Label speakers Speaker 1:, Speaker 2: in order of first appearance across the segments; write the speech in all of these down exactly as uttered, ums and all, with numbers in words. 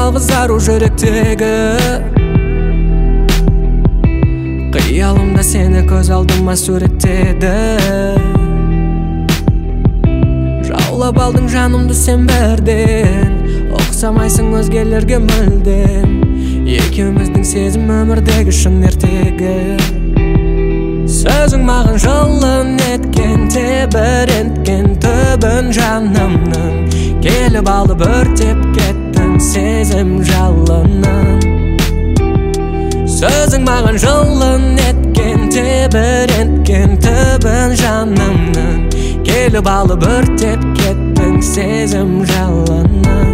Speaker 1: жалғыз ару жүректегі. Қиялымда сені көз алдыма суреттеді. Жаулап алдың жанымды сен бірден, ұқсамайсың өзгелерге мүлдем. Екеуміздің сезім өмірдегі шын ертегі. Сөзің маған жылын еткен, тебіренткен түбін жанымның. Келіп алып өртеп кеттің сезім жалынын. Сөзің маған жылын еткен, тебіренткен түбін жанымның. Келіп алып өртеп кеттің сезім жалынын.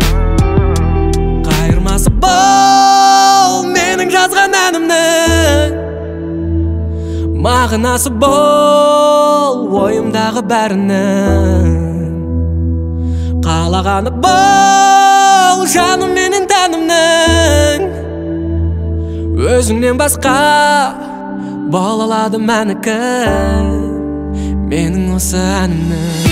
Speaker 1: Қайырмасы бол менің жазған әнімнің, мағынасы бол ойымдағы бәрінің. Қалағаны бол жаным менің тәнімнің. Өзіңнен басқа бола алады мәнікі менің осы әнімнің.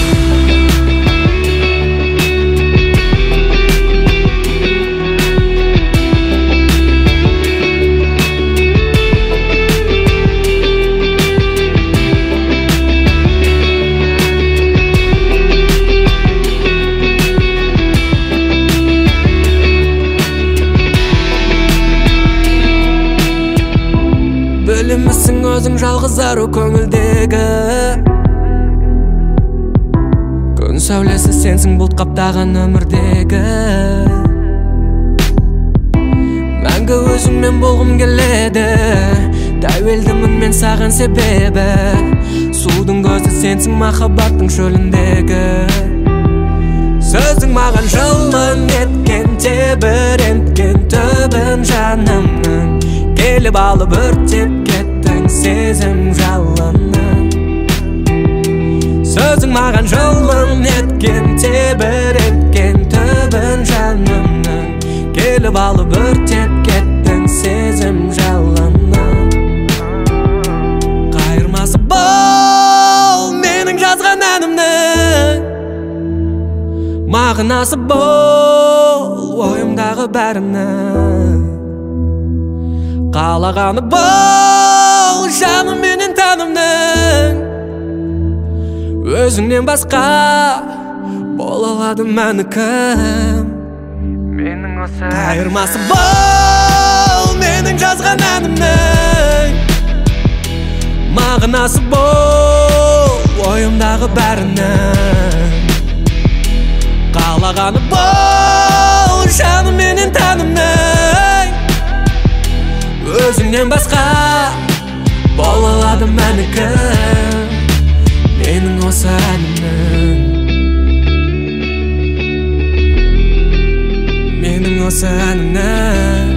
Speaker 1: Білімісің өзің жалғыз ару көңілдегі. Күн сәулесі сенсің бұлт қаптаған өмірдегі. Мәңгі өзіңмен болғым келеді, тәуелдімін мен саған себебі. Судың көзі сенсің махаббаттың шөліндегі. Сөзің маған жылын еткен, тебіренткен түбін жанымның. Келіп алып өртеп кеттің сезім жалынын. Сөзің маған жылын еткен, тебіренткен түбін жанымның. Келіп алып өртеп кеттің сезім жалынын. Қайырмасы бол менің жазған әнімнің, мағынасы бол ойымдағы бәрінің. Қалағаны бол жаным менің тәнімнің. Өзіңнен басқа бола алады мәнікім менің осы. Қайырмасы бол менің жазған әнімнің, мағынасы бол ойымдағы бәрінің. Қалағаны бол жаным менің тәнімнің. Өзіңнен басқа бола алады мәнікім менің осы әнімнің, менің осы әнімнің.